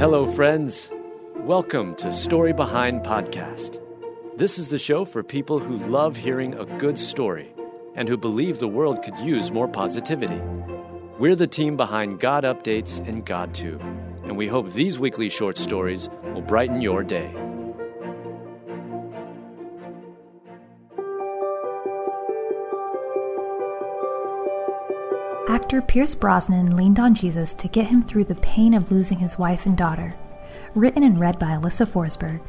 Hello, friends. Welcome to Story Behind Podcast. This is the show for people who love hearing a good story and who believe the world could use more positivity. We're the team behind God Updates and GodTube, and we hope these weekly short stories will brighten your day. Actor Pierce Brosnan leaned on Jesus to get him through the pain of losing his wife and daughter. Written and read by Alyssa Forsberg.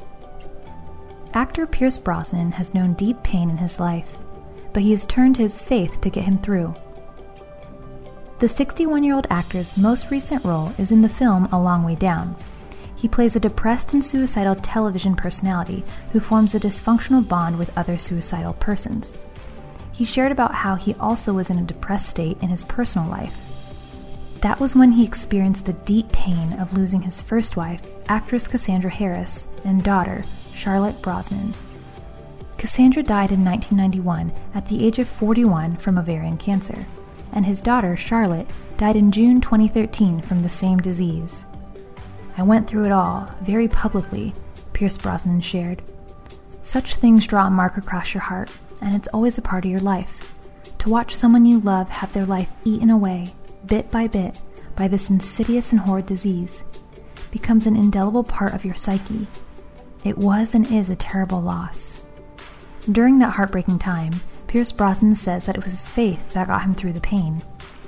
Actor Pierce Brosnan has known deep pain in his life, but he has turned to his faith to get him through. The 61-year-old actor's most recent role is in the film A Long Way Down. He plays a depressed and suicidal television personality who forms a dysfunctional bond with other suicidal persons. He shared about how he also was in a depressed state in his personal life. That was when he experienced the deep pain of losing his first wife, actress Cassandra Harris, and daughter, Charlotte Brosnan. Cassandra died in 1991 at the age of 41 from ovarian cancer, and his daughter, Charlotte, died in June 2013 from the same disease. "I went through it all, very publicly," Pierce Brosnan shared. "Such things draw a mark across your heart, and it's always a part of your life. To watch someone you love have their life eaten away, bit by bit, by this insidious and horrid disease, becomes an indelible part of your psyche. It was and is a terrible loss." During that heartbreaking time, Pierce Brosnan says that it was his faith that got him through the pain.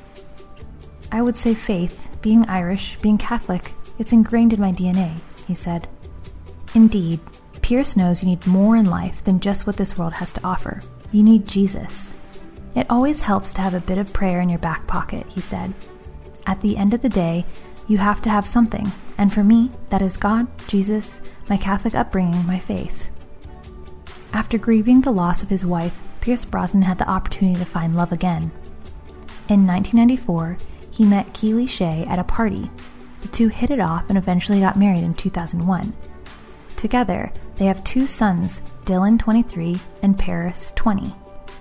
"I would say faith, being Irish, being Catholic, it's ingrained in my DNA," he said. Indeed, Pierce knows you need more in life than just what this world has to offer. You need Jesus. "It always helps to have a bit of prayer in your back pocket," he said. "At the end of the day, you have to have something, and for me, that is God, Jesus, my Catholic upbringing, my faith." After grieving the loss of his wife, Pierce Brosnan had the opportunity to find love again. In 1994, he met Keely Shea at a party. The two hit it off and eventually got married in 2001. Together, they have two sons, Dylan, 23, and Paris, 20.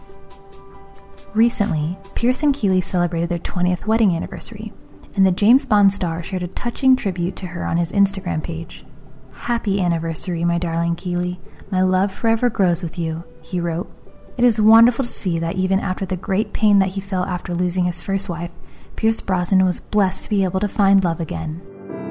Recently, Pierce and Keely celebrated their 20th wedding anniversary, and the James Bond star shared a touching tribute to her on his Instagram page. "Happy anniversary, my darling Keely. My love forever grows with you," he wrote. It is wonderful to see that even after the great pain that he felt after losing his first wife, Pierce Brosnan was blessed to be able to find love again.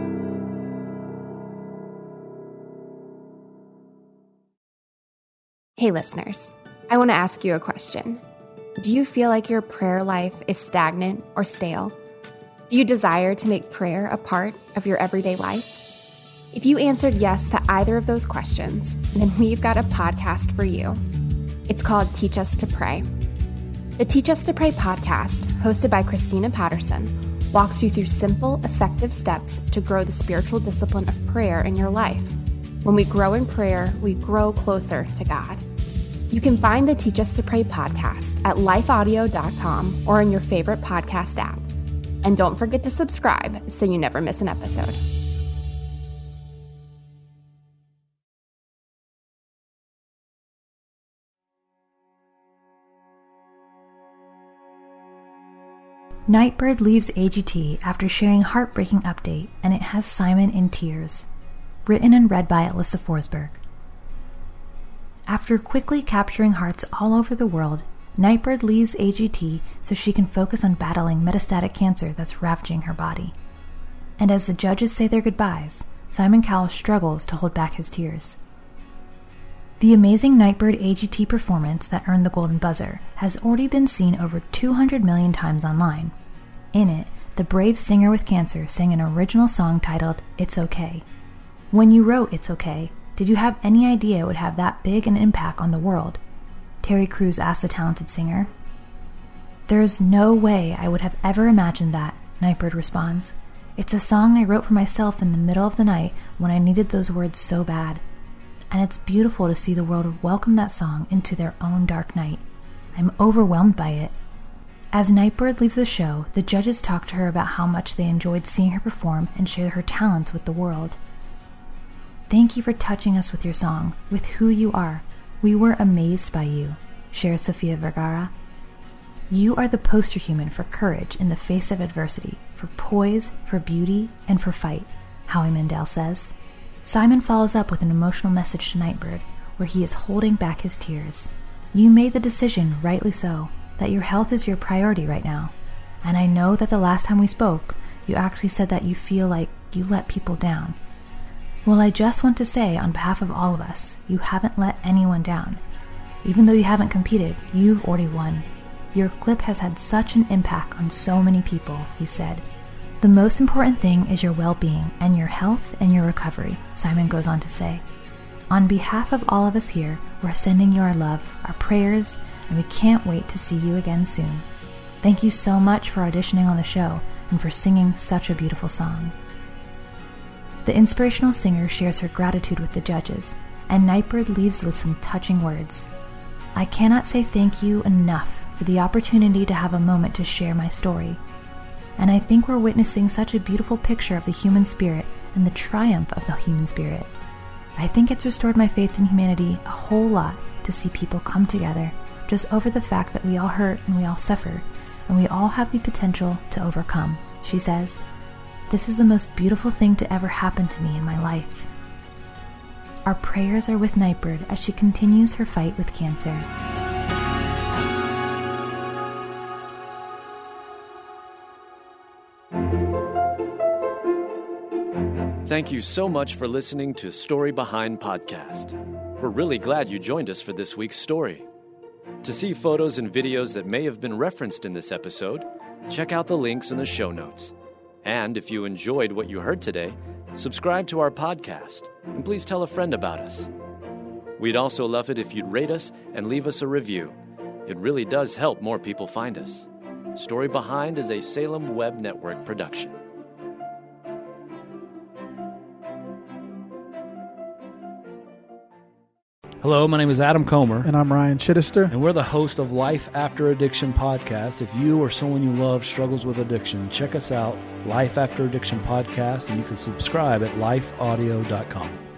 Hey listeners, I want to ask you a question. Do you feel like your prayer life is stagnant or stale? Do you desire to make prayer a part of your everyday life? If you answered yes to either of those questions, then we've got a podcast for you. It's called Teach Us to Pray. The Teach Us to Pray podcast, hosted by Christina Patterson, walks you through simple, effective steps to grow the spiritual discipline of prayer in your life. When we grow in prayer, we grow closer to God. You can find the Teach Us to Pray podcast at lifeaudio.com or in your favorite podcast app. And don't forget to subscribe so you never miss an episode. Nightbird leaves AGT after sharing heartbreaking update, and it has Simon in tears. Written and read by Alyssa Forsberg. After quickly capturing hearts all over the world, Nightbird leaves AGT so she can focus on battling metastatic cancer that's ravaging her body. And as the judges say their goodbyes, Simon Cowell struggles to hold back his tears. The amazing Nightbird AGT performance that earned the Golden Buzzer has already been seen over 200 million times online. In it, the brave singer with cancer sang an original song titled "It's Okay." When you wrote "It's Okay," did you have any idea it would have that big an impact on the world? Terry Crews asked the talented singer. "There's no way I would have ever imagined that," Nightbird responds. "It's a song I wrote for myself in the middle of the night when I needed those words so bad. And it's beautiful to see the world welcome that song into their own dark night. I'm overwhelmed by it." As Nightbird leaves the show, the judges talk to her about how much they enjoyed seeing her perform and share her talents with the world. "Thank you for touching us with your song, with who you are. We were amazed by you," shares Sofia Vergara. "You are the poster human for courage in the face of adversity, for poise, for beauty, and for fight. Howie Mandel says. Simon follows up with an emotional message to Nightbird, where he is holding back his tears. You made the decision, rightly so, that your health is your priority right now. And I know that the last time we spoke, you actually said that you feel like you let people down. Well, I just want to say, on behalf of all of us, you haven't let anyone down. Even though you haven't competed, you've already won. Your clip has had such an impact on so many people, he said. The most important thing is your well-being and your health and your recovery, Simon goes on to say. On behalf of all of us here, we're sending you our love, our prayers, and we can't wait to see you again soon. Thank you so much for auditioning on the show and for singing such a beautiful song. The inspirational singer shares her gratitude with the judges, and Nightbird leaves with some touching words. I cannot say thank you enough for the opportunity to have a moment to share my story. And I think we're witnessing such a beautiful picture of the human spirit and the triumph of the human spirit. I think it's restored my faith in humanity a whole lot to see people come together just over the fact that we all hurt and we all suffer, and we all have the potential to overcome, she says. This is the most beautiful thing to ever happen to me in my life. Our prayers are with Nightbird as she continues her fight with cancer. Thank you so much for listening to Story Behind Podcast. We're really glad you joined us for this week's story. To see photos and videos that may have been referenced in this episode, check out the links in the show notes. And if you enjoyed what you heard today, subscribe to our podcast, and please tell a friend about us. We'd also love it if you'd rate us and leave us a review. It really does help more people find us. Story Behind is a Salem Web Network production. Hello, my name is Adam Comer. And I'm Ryan Chittister. And we're the host of Life After Addiction podcast. If you or someone you love struggles with addiction, check us out, Life After Addiction podcast, and you can subscribe at lifeaudio.com.